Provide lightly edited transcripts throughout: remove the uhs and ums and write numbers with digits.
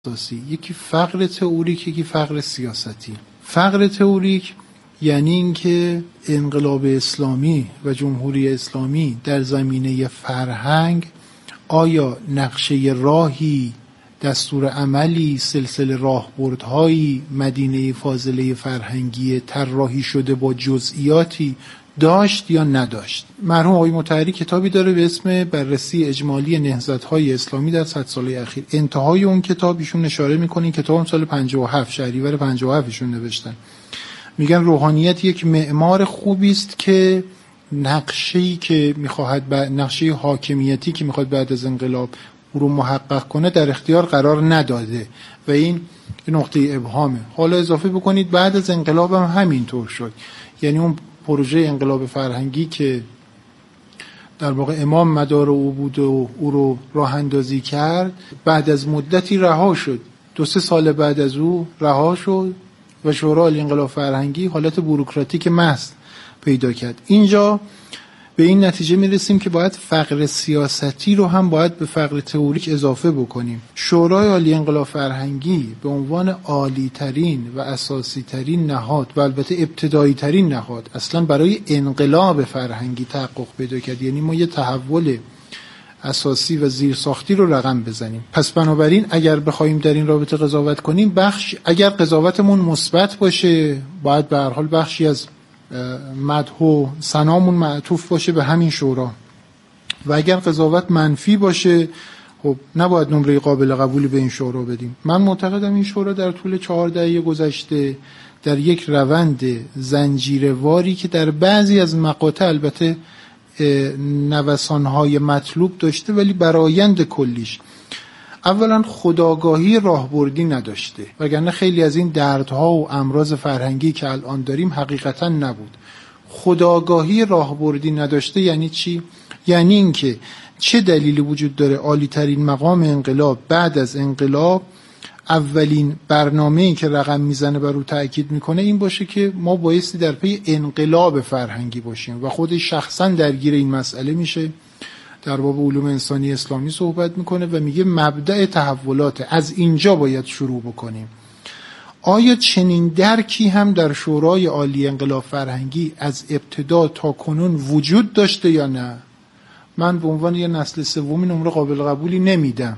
اساسی، یکی فقر تئوریک، یکی فقر سیاستی. فقر تئوریک یعنی اینکه انقلاب اسلامی و جمهوری اسلامی در زمینه فرهنگ آیا نقشه راهی، دستور عملی، سلسله راهبردهایی، مدینه فاضله فرهنگی طراحی شده با جزئیاتی داشت یا نداشت. مرحوم آقای مطهری کتابی داره به اسم بررسی اجمالی نهضت‌های اسلامی در 100 ساله اخیر. انتهای اون کتاب ایشون اشاره می‌کنه، این کتاب سال 57 شهریور 57 ایشون نوشتن. میگن روحانیت یک معمار خوبی است که نقشه‌ای که می‌خواهد نقشه حاکمیتی که می‌خواد بعد از انقلاب او رو محقق کنه در اختیار قرار نداده و این نقطه ابهامه. حالا اضافه بکنید بعد از انقلاب هم همینطور شد. یعنی اون پروژه انقلاب فرهنگی که در واقع امام مدار او بود و او رو راه اندازی کرد، بعد از مدتی رها شد. 2-3 سال بعد از او رها شد و شورای عالی انقلاب فرهنگی حالت بوروکراتیک محض پیدا کرد. اینجا به این نتیجه میرسیم که باید فقر سیاستی رو هم باید به فقر تئوریک اضافه بکنیم. شورای عالی انقلاب فرهنگی به عنوان عالی ترین و اساسی ترین نهاد و البته ابتدایی ترین نهاد اصلا برای انقلاب فرهنگی تحقق پیدا کرد. یعنی ما یه تحول اساسی و زیرساختی رو رقم بزنیم. پس بنابراین اگر بخوایم در این رابطه قضاوت کنیم، اگر قضاوتمون مثبت باشه باید به هر حال بخشی از مدح و ثنامون معطوف باشه به همین شورا و اگر قضاوت منفی باشه خب نباید نمره قابل قبولی به این شورا بدیم. من معتقدم این شورا در طول 4 دهه گذشته در یک روند زنجیرواری که در بعضی از مقاطع البته نوسان‌های مطلوب داشته ولی برآیند کلیش اولا خودآگاهی راهبردی نداشته، وگرنه خیلی از این دردها و امراض فرهنگی که الان داریم حقیقتا نبود. خودآگاهی راهبردی نداشته یعنی چی؟ یعنی اینکه چه دلیلی وجود داره عالی ترین مقام انقلاب بعد از انقلاب اولین برنامه‌ای که رقم میزنه بر رو تأکید میکنه این باشه که ما بایستی در پی انقلاب فرهنگی باشیم و خودش شخصا درگیر این مسئله میشه. در باب علوم انسانی اسلامی صحبت میکنه و میگه مبدأ تحولات از اینجا باید شروع بکنیم. آیا چنین درکی هم در شورای عالی انقلاب فرهنگی از ابتدا تا کنون وجود داشته یا نه؟ من به عنوان یه نسل سومی نمره قابل قبولی نمیدم.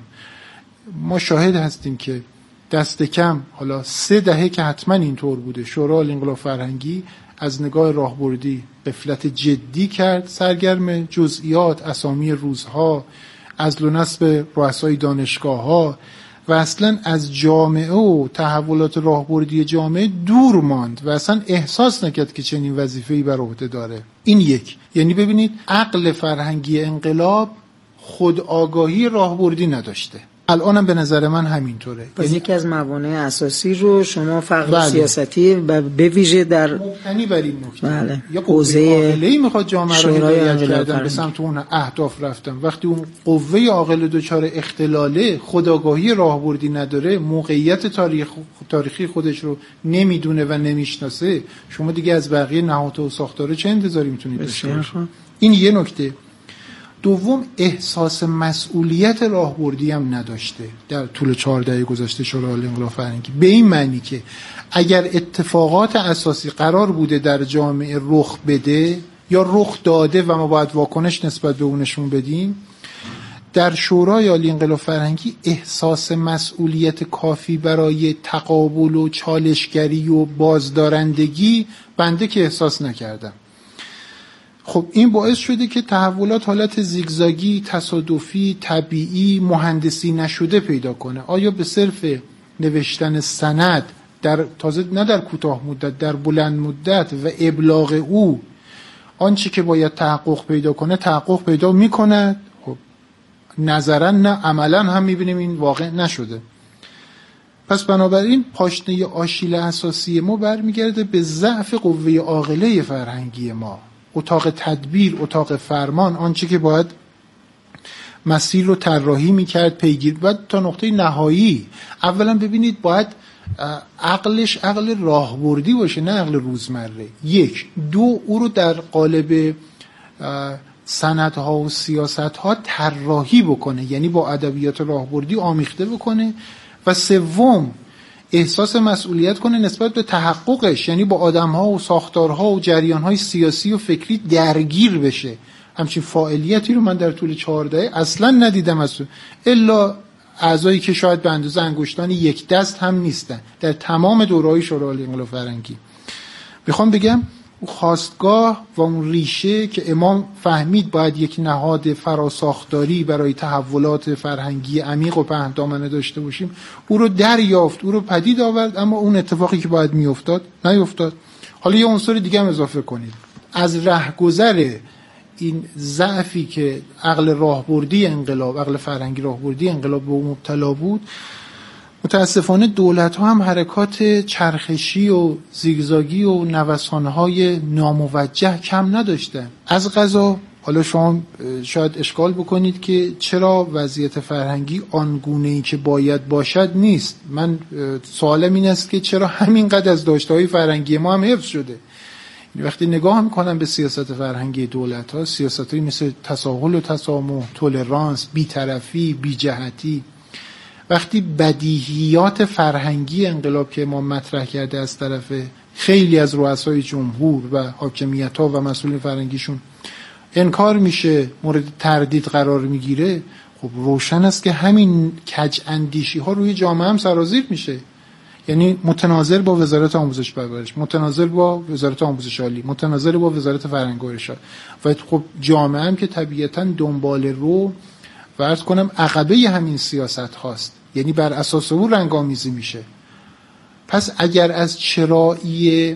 ما شاهد هستیم که دست کم حالا 3 دهه که حتما اینطور بوده شورای عالی انقلاب فرهنگی از نگاه راهبردی غفلت جدی کرد، سرگرم جزئیات، اسامی روزها، عزل و نصب رؤسای دانشگاه‌ها و اصلا از جامعه و تحولات راهبردی جامعه دور ماند و اصلا احساس نکرد که چنین وظیفه‌ای بر عهده داره. این یک. یعنی ببینید عقل فرهنگی انقلاب خود آگاهی راهبردی نداشته. الانم به نظر من همینطوره. پس یکی از موانع اساسی رو شما فقر سیاستی و به ویژه در مبتنی بر این نکته بله. یا قوه عاقله‌ای میخواد جامعه رو هدایت کردن به سمت اون اهداف رفتن. وقتی اون قوه عاقله دچار اختلاله، خودآگاهی راهبردی نداره، موقعیت تاریخی خودش رو نمیدونه و نمیشناسه، شما دیگه از بقیه نهادها و ساختارها چه انتظاری میتونید داشته باشید؟ این یه نکته. دوم، احساس مسئولیت راهبردی هم نداشته در طول 4 دهه گذشته شورای عالی انقلاب فرهنگی، به این معنی که اگر اتفاقات اساسی قرار بوده در جامعه رخ بده یا رخ داده و ما باید واکنش نسبت به اونشون بدیم، در شورای عالی انقلاب فرهنگی احساس مسئولیت کافی برای تقابل و چالشگری و بازدارندگی بنده که احساس نکردم. خب این باعث شده که تحولات حالت زیگزاگی، تصادفی، طبیعی، مهندسی نشده پیدا کنه. آیا به صرف نوشتن سند در تازه نه در کوتاه مدت، در بلند مدت و ابلاغ او آنچه که باید تحقق پیدا کنه تحقق پیدا میکنه؟ خب نظرا نه، عملا هم میبینیم این واقع نشده. پس بنابراین پاشنه آشیل اساسی ما برمیگرده به ضعف قوه عاقله فرهنگی ما. اتاق تدبیر، اتاق فرمان، آنچه که باید مسیر رو طراحی میکرد، پیگیر باید تا نقطه نهایی. اولا ببینید باید عقلش عقل راهبردی باشه نه عقل روزمره. 1. 2. او رو در قالب سندها و سیاستها طراحی بکنه، یعنی با ادبیات راهبردی آمیخته بکنه و سوم احساس مسئولیت کنه نسبت به تحققش، یعنی با آدم‌ها و ساختارها و جریان‌های سیاسی و فکری درگیر بشه. همچین فاعلیتی رو من در طول 4 دهه اصلا ندیدم الا اعضایی که شاید به اندازه انگشتان یک دست هم نیستن در تمام دوره‌های شورای انقلاب فرهنگی. میخوام بگم خواستگاه و اون ریشه که امام فهمید باید یک نهاد فراساختاری برای تحولات فرهنگی عمیق و پهن‌دامنه داشته باشیم، او رو دریافت، او رو پدید آورد، اما اون اتفاقی که باید میافتاد نیفتاد. حالا یه عنصر دیگه هم اضافه کنید. از رهگذر این ضعفی که عقل راهبردی انقلاب، عقل فرهنگی راهبردی انقلاب به اون مبتلا بود، متاسفانه دولت‌ها هم حرکات چرخشی و زیگزاگی و نوسان‌های ناموجه کم نداشتن. از قضا حالا شما شاید اشکال بکنید که چرا وضعیت فرهنگی آنگونه‌ای که باید باشد نیست. من سوالم این است که چرا همینقدر از داشته‌های فرهنگی ما هم حفظ شده. وقتی نگاه میکنم به سیاست فرهنگی دولت‌ها، سیاست‌هایی مثل تساهل و تسامح، تولرانس، بی‌طرفی، بی‌جهتی، وقتی بدیهیات فرهنگی انقلاب که ما مطرح کرده از طرف خیلی از رؤسای جمهور و حاکمیت‌ها و مسئولین فرهنگیشون انکار میشه، مورد تردید قرار میگیره، خب روشن است که همین کج اندیشی ها روی جامعه هم سرازیر میشه. یعنی متناظر با وزارت آموزش و پرورش، متناظر با وزارت آموزش عالی، متناظر با وزارت فرهنگ و ارشاد، و خب جامعه هم که طبیعتاً دنبال رو و عرض کنم عقبه همین سیاست هاست، یعنی بر اساس او رنگامیزی میشه. پس اگر از چرایی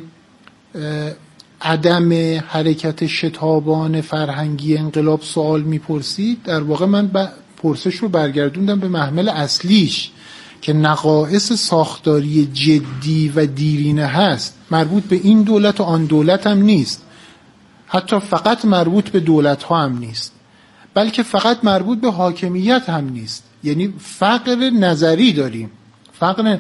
عدم حرکت شتابان فرهنگی انقلاب سوال میپرسید، در واقع من پرسش رو برگردوندم به محمل اصلیش که نقائص ساختاری جدی و دیرینه هست، مربوط به این دولت و آن دولت هم نیست، حتی فقط مربوط به دولت ها هم نیست، بلکه فقط مربوط به حاکمیت هم نیست. یعنی فقر نظری داریم، فقر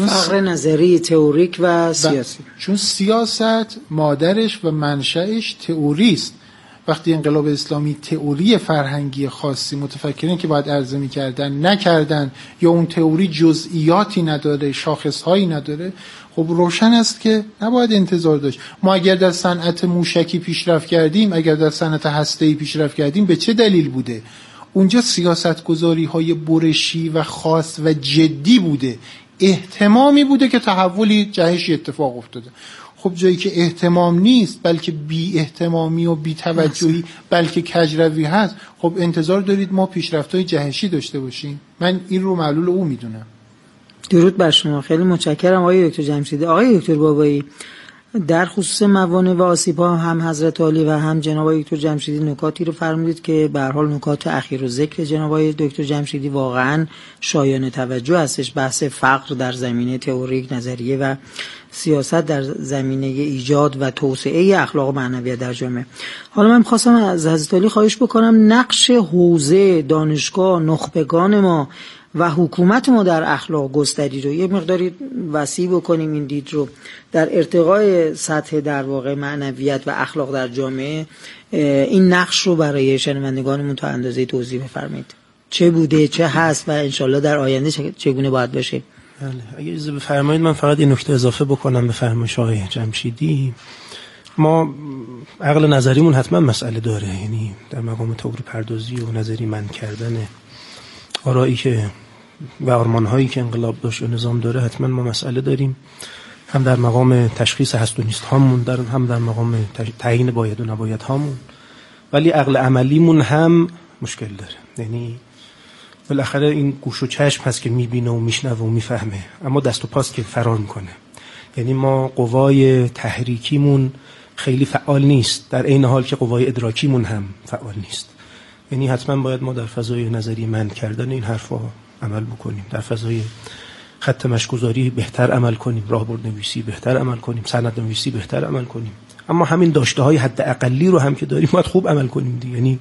نظری تئوریک و سیاسی، چون سیاست مادرش و منشأش تئوری است. وقتی انقلاب اسلامی تئوری فرهنگی خاصی متفکرین که باید عرضه می‌کردن نکردن، یا اون تئوری جزئیاتی نداره، شاخصهایی نداره، خب روشن است که نباید انتظار داشت. ما اگر در صنعت موشکی پیشرفت کردیم، اگر در صنعت هسته‌ای پیشرفت کردیم، به چه دلیل بوده؟ اونجا سیاست‌گذاری‌های برشی و خاص و جدی بوده، اهتمامی بوده که تحولی جهشی اتفاق افتاده. خب جایی که اهتمام نیست، بلکه بی اهتمامی و بی توجهی، بلکه کجروی هست، خب انتظار دارید ما پیشرفت‌های جهشی داشته باشیم؟ من این رو معلول او میدونم. درود بر شما، خیلی متشکرم آقای دکتر جمشیدی. آقای دکتر بابایی، در خصوص موانع و آسیب‌ها هم حضرت عالی و هم جناب دکتر جمشیدی نکاتی رو فرمودید که به هر حال نکات اخیر و ذکر جناب دکتر جمشیدی واقعاً شایان توجه هستش. بحث فقر در زمینه تئوریک، نظریه و سیاست در زمینه ایجاد و توسعه اخلاق و معنویت در جامعه. حالا من می‌خواستم از حضرت عالی خواهش بکنم نقش حوزه، دانشگاه، نخبگان ما و حکومت ما در اخلاق گستری رو یه مقداری وسیع بکنیم، این دید رو در ارتقای سطح در واقع معنویت و اخلاق در جامعه، این نقش رو برای شنوندگانمون تا اندازه توضیح بفرمایید. چه بوده، چه هست و انشالله در آینده چگونه باید باشه؟ بله، اگه اجازه بفرمایید من فقط این نکته اضافه بکنم به فرمایش آقای جمشیدی. ما عقل نظریمون حتما مسئله داره، یعنی در مقام تئوری پردازی و نظری من کردن آرایی که و آرمان‌هایی که انقلاب داشت و نظام داره، حتما ما مسئله داریم، هم در مقام تشخیص هست و نیست هامون، هم در مقام تعیین باید و نباید هامون، ولی عقل عملیمون هم مشکل داره. یعنی بالاخره این گوش و چشم هست که میبینه و میشنوه و میفهمه، اما دست و پاست که فرار میکنه. یعنی ما قوای تحریکیمون خیلی فعال نیست، در این حال که قوای ادراکیمون هم فعال نیست. یعنی حتما باید ما در فضای نظری من کردن این حرفا عمل بکنیم، در فضای خط مشگذاری بهتر عمل کنیم، راهبرد نویسی بهتر عمل کنیم، سند نویسی بهتر عمل کنیم، اما همین داشته های حد اقلی رو هم که داریم باید خوب عمل کنیم دیگه. یعنی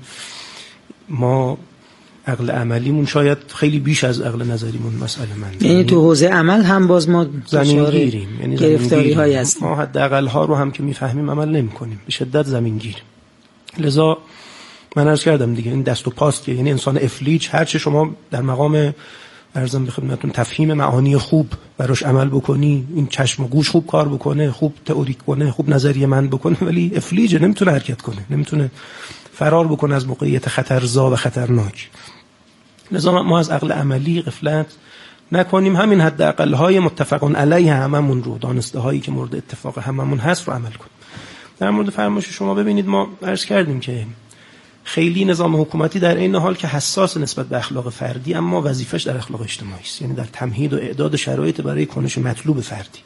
ما عقل عملیمون شاید خیلی بیش از عقل نظریمون مسئله مند، یعنی تو حوزه عمل هم باز ما زمینگیریم، یعنی گرفتاری هایی هست، ما حد اقل ها رو هم که میفهمیم عمل نمی کنیم، به شدت زمینگیر. لذا من عرض کردم دیگه این دست و پاست که، یعنی انسان افلیج هرچه شما در مقام عرضم به خدمتتون تفهیم معانی خوب براش عمل بکنی، این چشم و گوش خوب کار بکنه، خوب تئوریک کنه، خوب نظریه مند بکنه، ولی افلیجه، نمیتونه حرکت کنه، نمیتونه فرار بکنه از موقعیت خطرزا و خطرناک. لذا ما از عقل عملی غفلت نکنیم، همین حداقل‌های متفقون علیه هممون رو، دانسته هایی که مورد اتفاق هممون هست رو عمل کنیم. در مورد فرمایش شما ببینید، ما عرض کردیم که خیلی نظام حکومتی در این حال که حساس نسبت به اخلاق فردی، اما وظیفش در اخلاق اجتماعی است، یعنی در تمهید و اعداد شرایط برای کنش مطلوب فردی.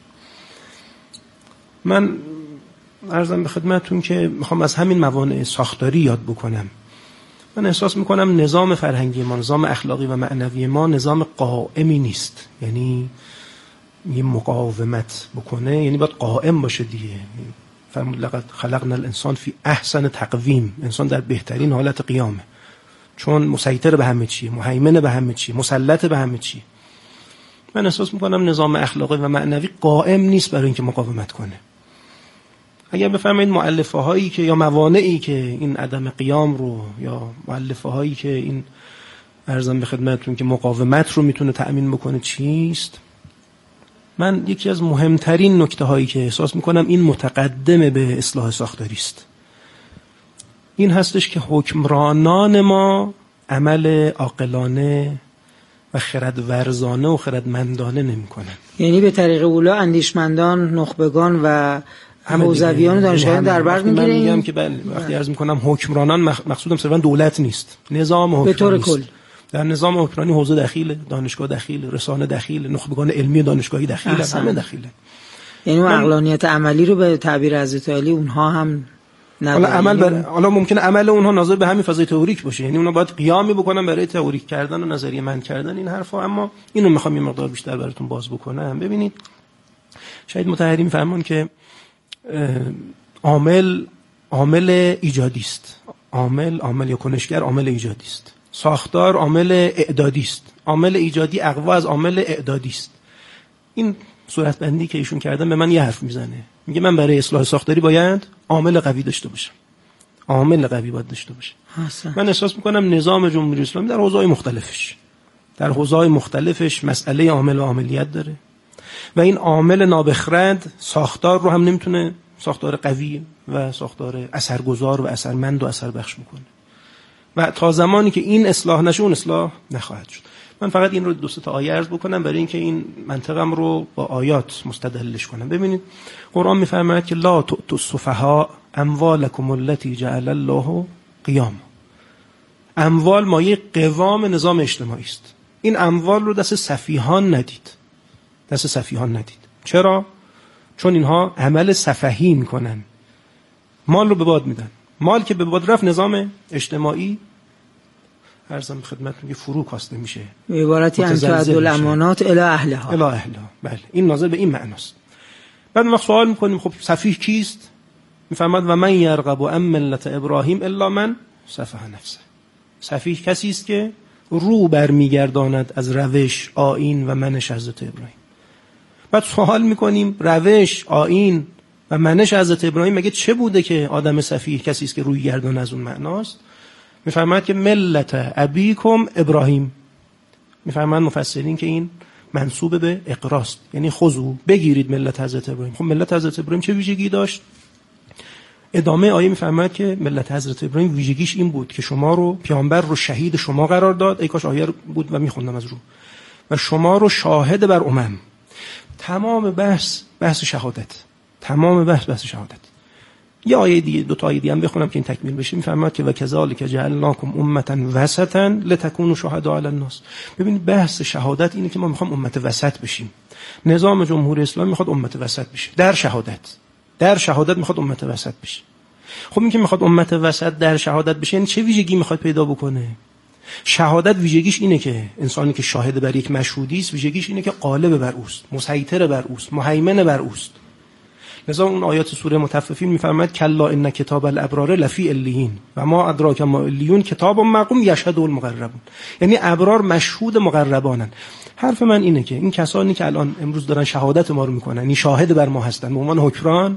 من عرضم به خدمتتون که میخوام از همین موانع ساختاری یاد بکنم. من احساس میکنم نظام فرهنگی ما، نظام اخلاقی و معنوی ما نظام قائمی نیست، یعنی یه مقاومت بکنه، یعنی باید قائم باشه دیگه. فرمود لقد خلقنا الانسان فی احسن تقویم، انسان در بهترین حالت قیامه، چون مسیطر به همه چیه، مهیمن به همه چیه، مسلط به همه چیه. من احساس میکنم نظام اخلاقی و معنوی قائم نیست برای اینکه مقاومت کنه. اگر بفرمایید مؤلفه هایی که یا موانعی که این عدم قیام رو، یا مؤلفه هایی که این عرضم به خدمتتون که مقاومت رو میتونه تأمین بکنه چیست، من یکی از مهمترین نکته هایی که احساس میکنم این متقدم به اصلاح ساختاری است، این هستش که حکمرانان ما عمل عاقلانه و خردورزانه و خردمندانه نمیکنن. یعنی به طریق اولا اندیشمندان، نخبگان و حوزویان دانشگاهیان در بر میگیره. من میگم که بله، وقتی عرض میکنم حکمرانان مقصودم صرفا دولت نیست، نظام حکمرانی به طور کل. در نظام حکمرانی حوزه دخیله، دانشگاه دخیله، رسانه دخیله، نخبگان علمی و دانشگاهی دخیله، همه دخیله. یعنی عقلانیت عملی رو به تعبیر حضرت علی اونها هم ندارن. حالا ممکنه عمل اونها ناظر به همین فضای تئوریک باشه، یعنی اونها باید قیامی بکنن برای تئوریک کردن و نظریه مند کردن این حرفا، اما اینو میخوام یه مقدار بیشتر براتون باز بکنم. ببینید، شاید مطهری میفهمون که عامل ایجادی است، عامل یا کنشگر عامل ایجادی است، ساختار عامل اعدادی است، عامل ایجادی اقوا از عامل اعدادی است. این صورت بندی که ایشون کردن به من یه حرف میزنه، میگه من برای اصلاح ساختاری باید عامل قوی داشته باشم، عامل قوی باید داشته باشم. من احساس میکنم نظام جمهوری اسلامی در حوزه‌های مختلفش مسئله عامل و عاملیت داره و این عامل نابخرد ساختار رو هم نمیتونه ساختار قوی و ساختار اثرگذار و اثرمند و اثر بخش بکنه و تا زمانی که این اصلاح نشه اون اصلاح نخواهد شد. من فقط این رو 2 تا آیه عرض بکنم برای اینکه این منطقم رو با آیات مستدلش کنم. ببینید، قرآن میفرماید که لا تؤتوا السفهاء اموالکم التي جعل الله قیاما. اموال مایه قوام نظام اجتماعی است. این اموال رو دست سفیهان ندید. چرا؟ چون اینها عمل سفهی میکنن، مال رو به باد میدن. مال که به باد رفت نظام اجتماعی عرضم خدمتتون که فرو کاسته میشه، به عبارتی ان تعدوا الامانات الی اهلها. بله، این ناظر به این معناست. بعد ما سوال میکنیم خب سفیه کیست؟ میفرماد و من یرغب عن ملت ابراهیم الا من سفه نفسه. سفیه کسی است که رو برمیگرداند از روش، آیین و منش حضرت ابراهیم. بعد سوال میکنیم روش، آیین و منش حضرت ابراهیم مگه چه بوده که آدم سفیه کسی است که روی گردان از اون معناست؟ میفرماید که ملت ابیکم ابراهیم. میفرماید مفسرین که این منسوب به اقراست، یعنی خذوا، بگیرید ملت حضرت ابراهیم. خب ملت حضرت ابراهیم چه ویژگی داشت؟ ادامه آیه میفرماید که ملت حضرت ابراهیم ویژگیش این بود که شما رو، پیامبر رو شهید شما قرار داد. ای کاش آیه بود و میخوندم از رو. و شما رو شاهد بر امم. تمام بحث شهادت. یه آیه دیگه، 2 تا آیه دیگه هم بخونم که این تکمیل بشه. میفرماید که و کذالک جعلناکم امه وسطا لتکونوا شهداء علی الناس. ببینید بحث شهادت اینه که ما میخوام امت وسط بشیم. نظام جمهوری اسلامی میخواد امت وسط بشه در شهادت میخواد امت وسط بشه. خب این که میخواد امت وسط در شهادت بشه، یعنی چه ویژگی میخواد پیدا بکنه؟ شهادت ویژگیش اینه که انسانی که شاهد بر یک مشهودی است، ویژگیش اینه که غالب بر اوست، مسیطر بر اوست، مهیمن بر اوست. لذا اون آیات سوره مطففین میفرماید کلا ان کتاب الابرار لفی علیین و ما ادراک ما علیون کتاب مرقوم یشهد المقربون. یعنی ابرار مشهود مقربانن. حرف من اینه که این کسانی که الان امروز دارن شهادت ما رو میکنن، این شاهد بر ما هستن به عنوان حکمران،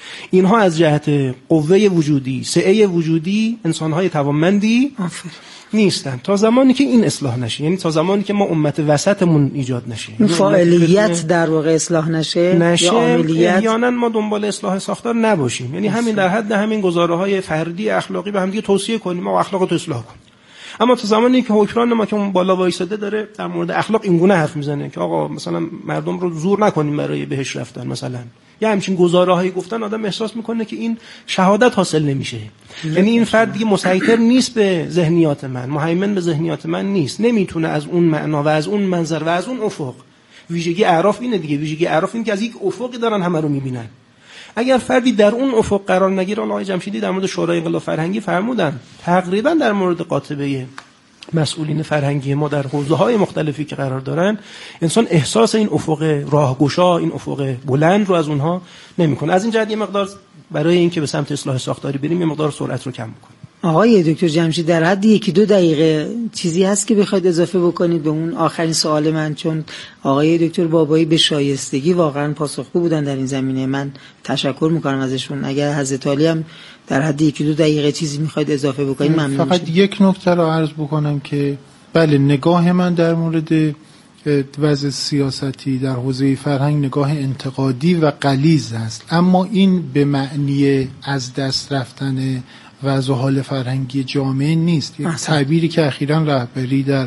اینها از جهت قوه وجودی، سعه وجودی انسان‌های توانمندی نیستن تا زمانی که این اصلاح نشه، یعنی تا زمانی که ما امت وسطمون ایجاد نشه، این فاعلیت در واقع اصلاح نشه یا عملیت، احیانا ما دنبال اصلاح ساختار نباشیم، یعنی همین در حد همین گزاره‌های فردی اخلاقی به هم دیگه توصیه کنیم ما اخلاق رو اصلاح کنیم. اما تا زمانی که حکمران ما که اون بالا وایساده داره در مورد اخلاق اینگونه حرف میزنه که آقا مثلا مردم رو زور نکنیم برای بهش رفتن، مثلا یا همچین گزاره‌هایی گفتن، آدم احساس میکنه که این شهادت حاصل نمیشه. یعنی این فرد دیگه مسیطر نیست به ذهنیات من، مهیمن به ذهنیات من نیست، نمیتونه از اون معنا و از اون منظر و از اون افق. ویژگی اعراف اینه دیگه، ویژگی اعراف اینه که از یک افقی دارن همه رو میبینن. اگر فردی در اون افق قرار نگیره، آقای جمشیدی در مورد شورای انقلاب فرهنگی فرمودن، تقریبا در مورد قاطبه مسئولین فرهنگی ما در حوزه‌های مختلفی که قرار دارن، انسان احساس این افق راهگشا، این افق بلند رو از اونها نمیکنه. از این جهت یه مقدار برای اینکه به سمت اصلاح ساختاری بریم یه مقدار سرعت رو کم بکنیم. آقای دکتر جمشید در حد 1-2 دقیقه چیزی هست که بخواید اضافه بکنید به اون آخرین سوال من؟ چون آقای دکتر بابایی به شایستگی واقعا پاسخگو بودن در این زمینه، من تشکر میکنم ازشون. اگر حضرت عالی هم در حد 1-2 دقیقه چیزی میخواید اضافه بکنید ممنون فقط میشم. یک نکته رو عرض بکنم که بله، نگاه من در مورد وضع سیاستی در حوزه فرهنگ نگاه انتقادی و غلیظ است، اما این به معنی از دست رفتن وضع حال فرهنگی جامعه نیست. یک تعبیری که اخیراً رهبری در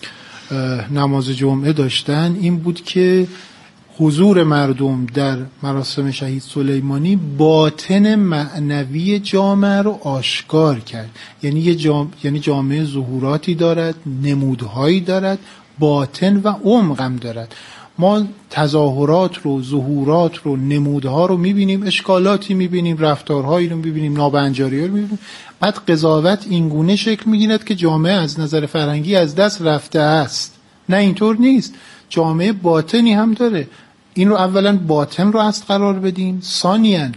نماز جمعه داشتن این بود که حضور مردم در مراسم شهید سلیمانی باطن معنوی جامعه رو آشکار کرد. یعنی جامعه ظهوراتی دارد، نمودهایی دارد، باطن و عمقم دارد. ما تظاهرات رو، ظهورات رو، نمودها رو میبینیم، اشکالاتی میبینیم، رفتارهایی رو میبینیم، نابنجاری رو میبینیم، بعد قضاوت اینگونه شکل میگیرد که جامعه از نظر فرهنگی از دست رفته است. نه، اینطور نیست. جامعه باطنی هم داره. این رو اولا باطن رو اصل قرار بدیم، ثانیاً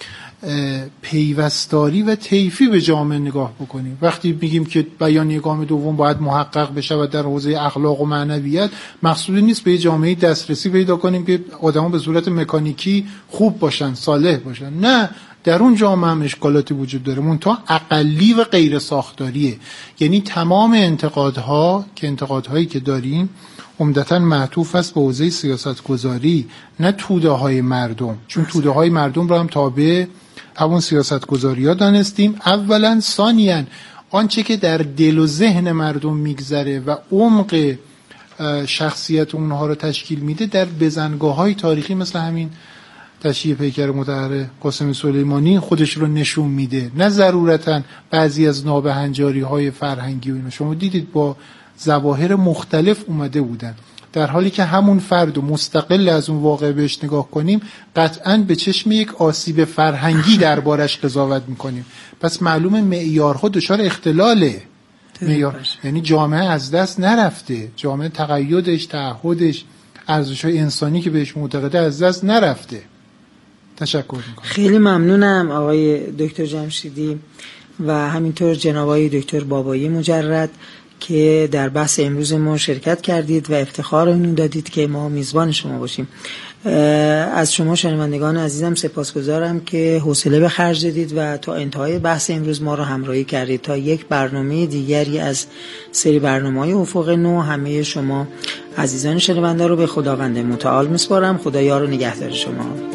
پیوستاری و طیفی به جامعه نگاه بکنیم. وقتی میگیم که بیانیه گام دوم باید محقق بشه در حوزه اخلاق و معنویت، مقصود نیست به جامعه دسترسی پیدا کنیم که آدما به صورت مکانیکی خوب باشن، صالح باشن. نه، در اون جامعه هم اشکالاتی وجود داره، منتها اقلی و غیر ساختاریه. یعنی تمام انتقادهایی که داریم عمدتاً معطوف است به حوزه سیاستگذاری، نه توده های مردم، چون توده های مردم رو هم تابع همون سیاستگذاری ها دانستیم اولا. ثانیاً آنچه که در دل و ذهن مردم میگذره و عمق شخصیت اونها رو تشکیل میده در بزنگاه های تاریخی مثل همین تشییع پیکر مطهر قاسم سلیمانی خودش رو نشون میده، نه ضرورتاً بعضی از نابهنجاری های فرهنگی و اینا. شما دیدید با ظواهر مختلف اومده بودن، در حالی که همون فرد و مستقل از اون واقع بهش نگاه کنیم قطعاً به چشم یک آسیب فرهنگی دربارش قضاوت میکنیم. پس معلومه معیارها دچار اختلاله. یعنی جامعه از دست نرفته، جامعه تقیدش، تعهدش، ارزش‌های انسانی که بهش معتقده از دست نرفته. تشکر میکنم. خیلی ممنونم آقای دکتر جمشیدی و همینطور جناب آقای دکتر بابایی مجرد که در بحث امروز ما شرکت کردید و افتخار اینو دادید که ما میزبان شما باشیم. از شما شنوندگان عزیزم سپاسگزارم که حوصله به خرج دادید و تا انتهای بحث امروز ما رو همراهی کردید. تا یک برنامه دیگری از سری برنامه‌های افق نو، همه شما عزیزان شنونده رو به خداوند متعال میسپارم. خدا یار و نگهدار شما.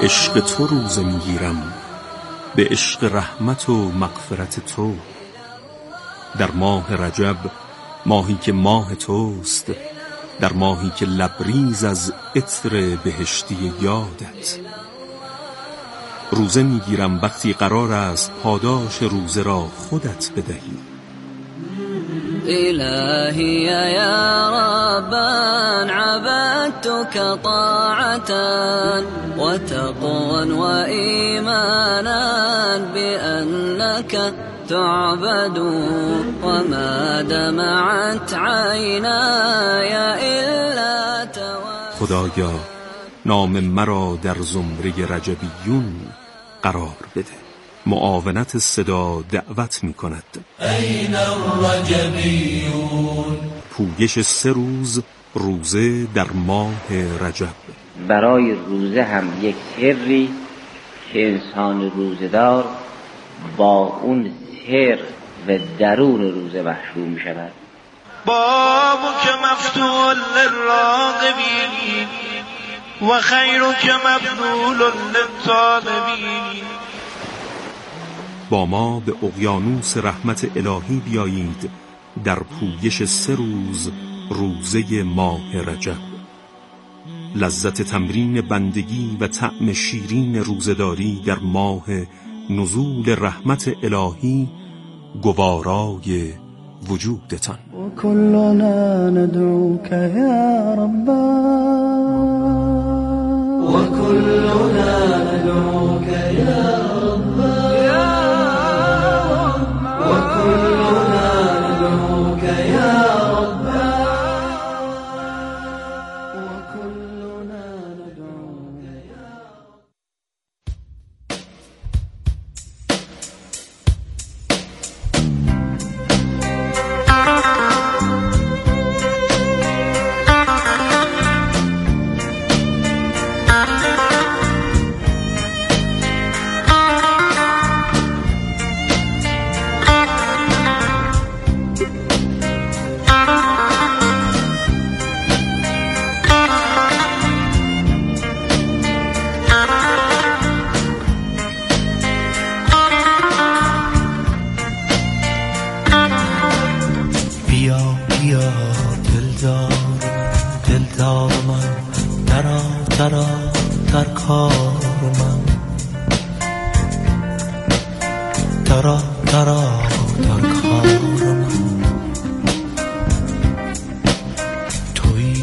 عشق تو روزه میگیرم، به عشق رحمت و مغفرت تو. در ماه رجب، ماهی که ماه توست، در ماهی که لبریز از عطر بهشتی یادت. روزه میگیرم وقتی قرار است پاداش روزه را خودت بدهی. إلهي يا ربا عبدتك طاعة وتقوى وإيمانا بأنك تعبد وما دمعت عيناي إلا خدایا نام مرا در زمره رجبیون قرار بده. معاونت صدا دعوت می کند. این الرجبیون. پویش 3 روز روزه در ماه رجب. برای روزه هم یک سری که انسان روزه‌دار با اون سر و درون روزه محشور می شود. بابك مفتوح للراغبين وخيرك مبذول للطالبين. با ما به اقیانوس رحمت الهی بیایید در پویش 3 روز روزه ماه رجب. لذت تمرین بندگی و طعم شیرین روزداری در ماه نزول رحمت الهی گوارای وجودتان. و کلنا ندعوک یا رب، و کلنا ندعوک یا رب، و کلنا ندعوک یا رب، و کلنا ندعوک یا دلدار من، درا در کار من، درا در کار من. توی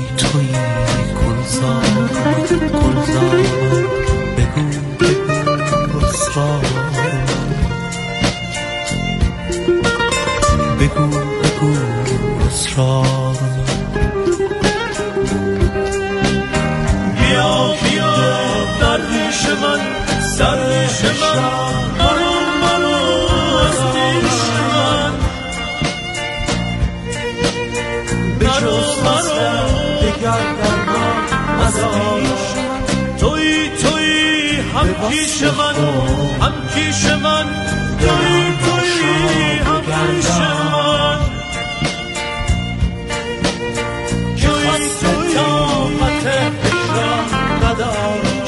گلزار من، بگو اسرار من، بگو اسرار من. بیا دردیش من، سردیش من، منو از دیش من، بجز منو دگر در من مزاش. توی هم پیش من، هم پیش من، توی هم پیش من، توی طاقت نداری.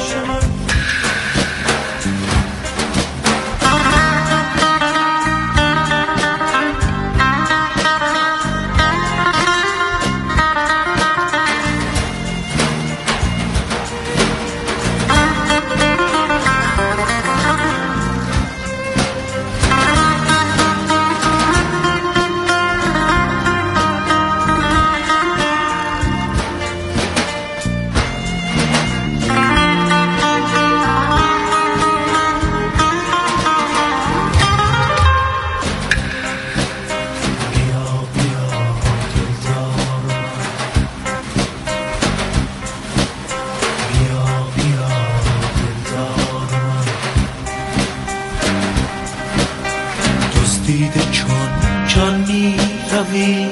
دیده چون می روی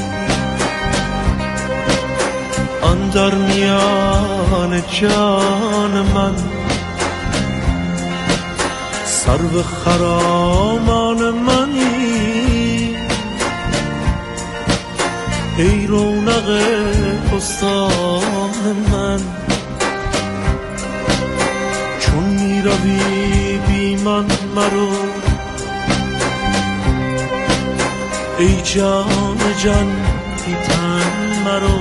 آن در میان جان من، سرو خرامان منی ای رونق بستان من. چون حبیبی من مرو، ای جان جان بی تن مرو،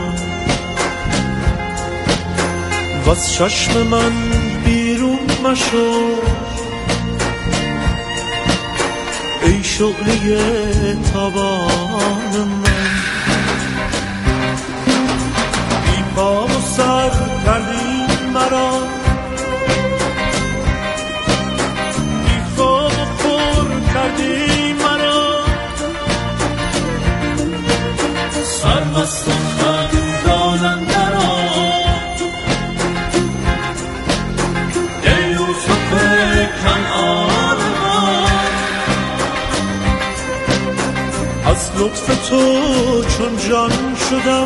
وز چشم من بیرون مشو، ای شعله تابان من. بی پا و سر کردی مرا، بی خواب و خور کردی مرا، سرمست و خندانم مرا، ای یوسف کنعان من. از لطف تو چون جان شدم،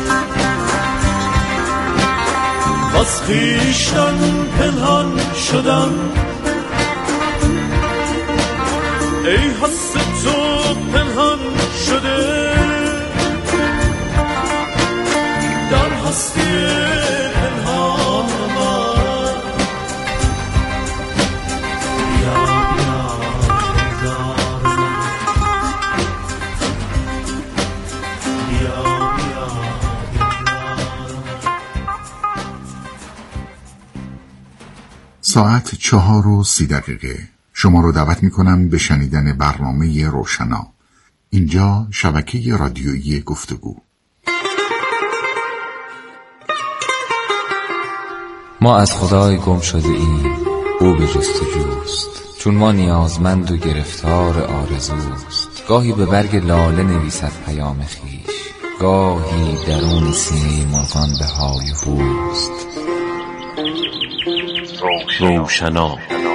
از خویشتن پنهان شدم، ای حس تو پنهان شده در هستی پنهان من. بیا بیا دلدار من، بیا بیا دلدار من. ساعت 4:30 شما رو دعوت میکنم به شنیدن برنامه روشنا. اینجا شبکه رادیویی گفتگو. ما از خدای گم شده ایم، او به جستجوست، چون ما نیازمند و گرفتار آرزوست. گاهی به برگ لاله نویسد پیام خویش، گاهی درون سینه مرغان به های هوست. روشنا.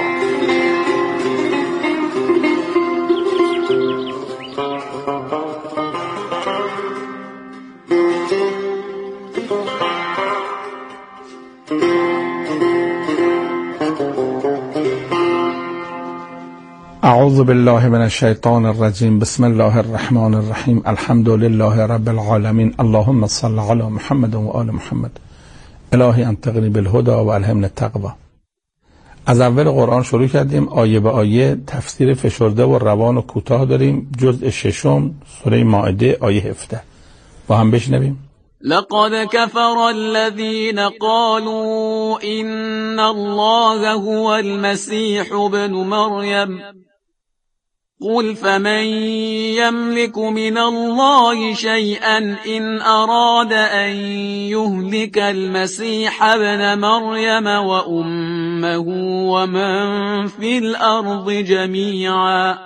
اعوذ بالله من الشیطان الرجیم. بسم الله الرحمن الرحیم. الحمد لله رب العالمین. اللهم صل علی محمد و آل محمد. الهی انطقنی بالهدى و الهمنی التقوی. از اول قرآن شروع کردیم، آیه به آیه تفسیر فشرده و روان و کوتاه داریم. جزء 6 سوره مائده آیه 17 با هم بشنویم. لقد كفر الذين قالوا إن الله هو المسيح ابن مريم قل فمن يملك من الله شيئا إن أراد أن يهلك المسيح ابن مريم وأمه ومن في الأرض جميعا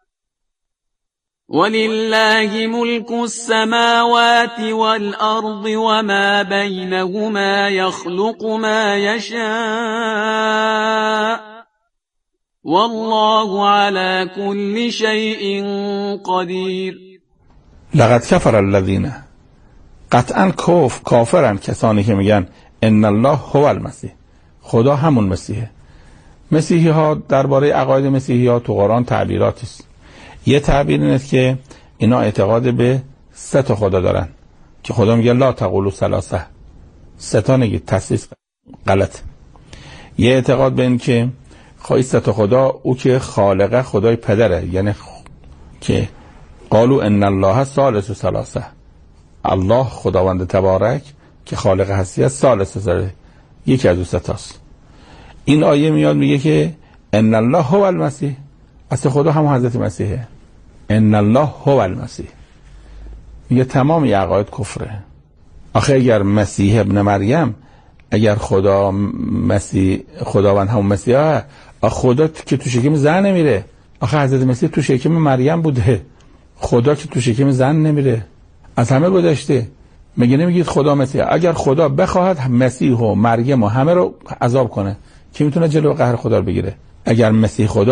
ولله ملك السماوات والأرض وما بينهما يخلق ما يشاء والله على كل شيء قدير. لقد كفر الذين، قطعا کافرن کسانی که میگن ان الله هو المسیح، خدا همون مسیحه. مسیحی ها درباره عقاید مسیحی ها تو قرآن تعبیراتی است. یه تعبیر اینه که اینا اعتقاد به 3 خدا دارن که خدا میگه لا تقولوا ثلاثه، 3 نگید، تسلیث غلط. یه اعتقاد به این که خواهی 3 خدا، او که خالقه خدای پدره، یعنی که قالوا ان الله ثالث ثلاثه، الله خداوند تبارک که خالق هستی است، ثالث ثلاثه، یکی از 3 تاست. این آیه میاد میگه که ان الله هو المسیح، اصل خدا هم حضرت مسیحه. ان الله هو المسیح میگه تمام عقاید کفره. آخه اگر مسیح ابن مریم، اگر خدا مسیح، خداوند هم مسیحه، خدا که تو شکم زن نمیره. آخه حضرت مسیح تو شکم مریم بوده، خدا که تو شکم زن نمیره، از همه گذشته. میگه نمیگید خدا مسیح. اگر خدا بخواهد مسیح و مریم و همه رو عذاب کنه، کی میتونه جلو قهر خدا رو بگیره؟ اگر مسیح خدا